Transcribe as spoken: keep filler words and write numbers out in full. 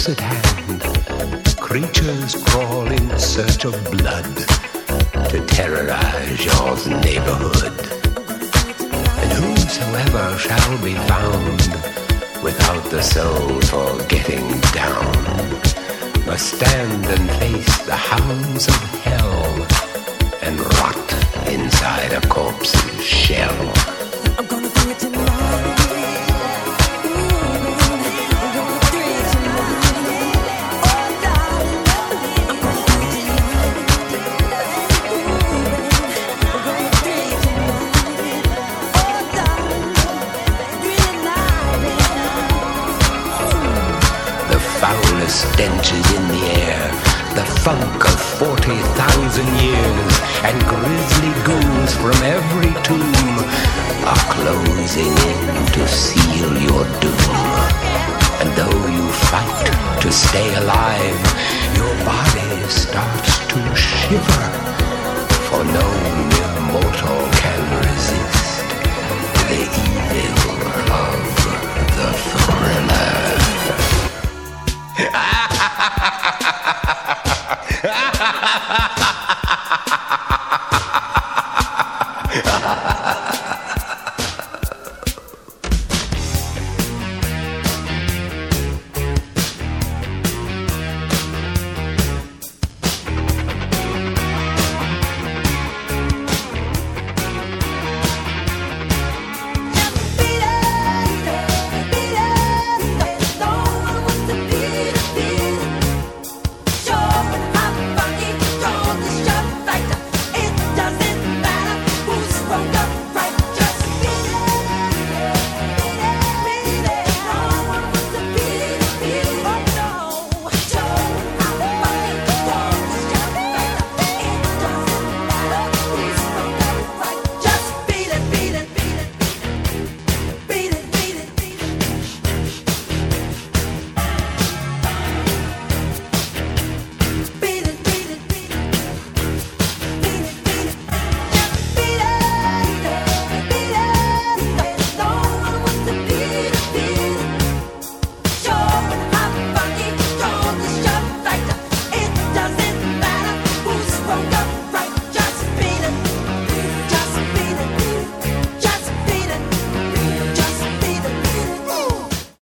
close at hand, creatures crawl in search of blood to terrorize your neighborhood. And whosoever shall be found without the soul for getting down must stand and face the hounds of hell and rot inside a corpse's shell. I'm gonna do it tonight. Stench is in the air, the funk of forty thousand years, and grisly ghouls from every tomb are closing in to seal your doom. And though you fight to stay alive, your body starts to shiver